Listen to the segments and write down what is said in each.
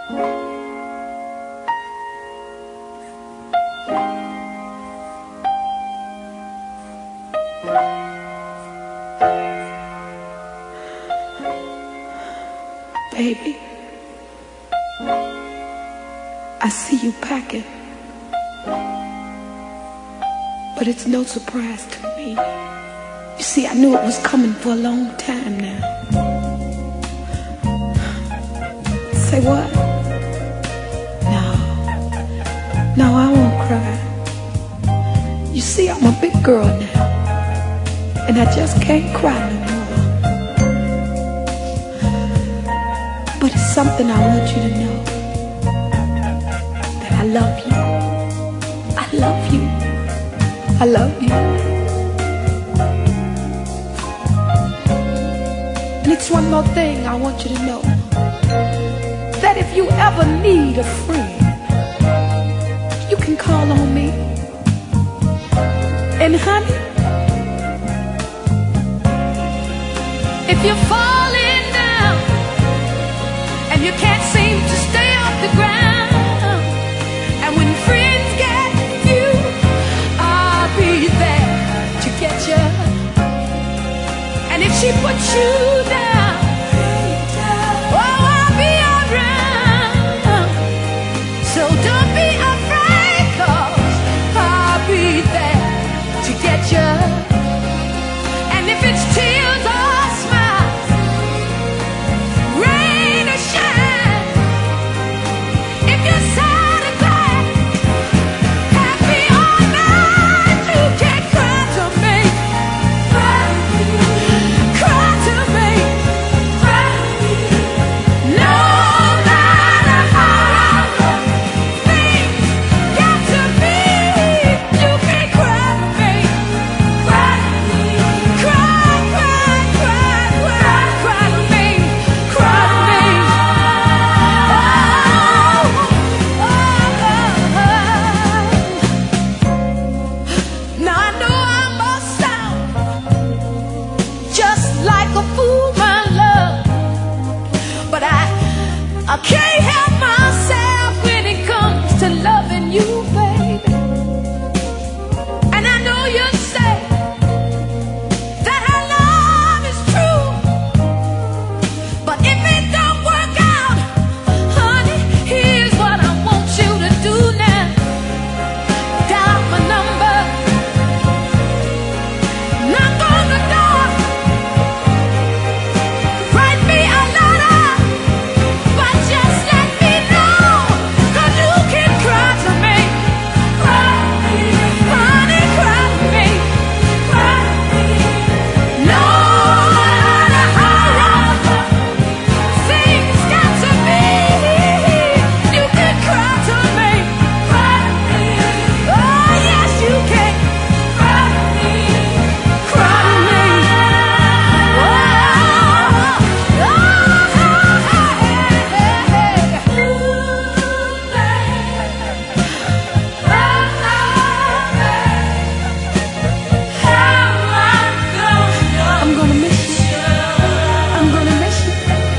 Baby, I see you packing, but it's no surprise to me. You see, I knew it was coming for a long time now. Say what? No, I won't cry. You see, I'm a big girl now, and I just can't cry no more. But it's something I want you to know, that I love you. I love you. I love you. And it's one more thing I want you to know, that if you ever need a friend, you can call on me. And honey, if you're falling down and you can't seem to stay off the ground, and when friends get you, I'll be there to get you. And if she puts you down, oh, I'll be around. So don't be afraid, 'cause I'll be there to get you. And if it's tears or smiles, rain or shine, if you're sad or glad, happy or mad, you can cry to me. Cry to me. No matter how things get to be, you can cry to me. Cry to me. Cry to me. Cry to me. Now I know I must sound just like a fool, my love, but I can't help myself when it comes to loving you, baby. And I know you'll say that our love is true, but if it don't work out, honey, here's what I want you to do now. Dial my number, knock on the door, write me a letter, but just let me know, 'cause you can cry to me. Cry to me. Honey, cry to me. Cry to me. No matter how rough things got to be, you can cry to me. Cry to me. Oh, yes, you can. Cry to me. Cry to me. I'm gonna miss you. I'm gonna miss you.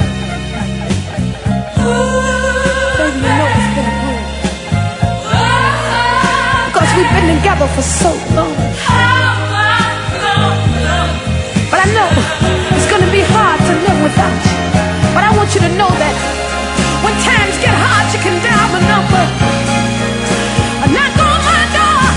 Baby, you know it's been hard, because we've been together for so long. But I know it's gonna be hard to live without you. But I want you to know that when times get hard, you can dial my number, knock on my door,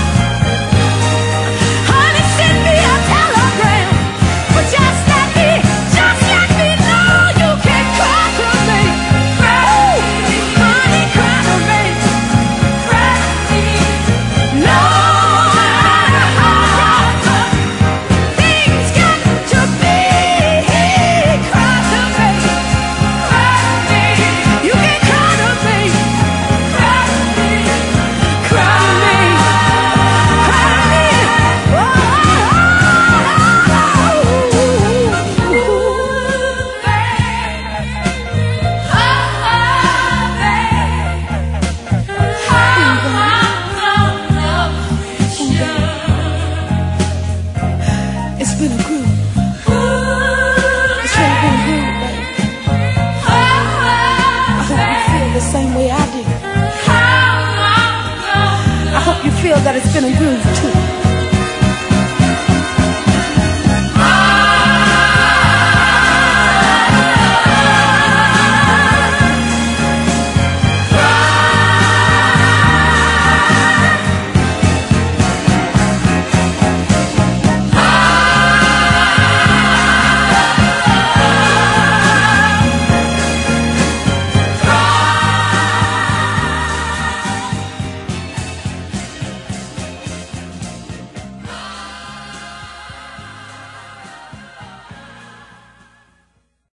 honey, send me a telegram. But just let me know you can cry to me. Honey, cry to me. No matter how rough things got to be, cry to me. got to spin a groove too.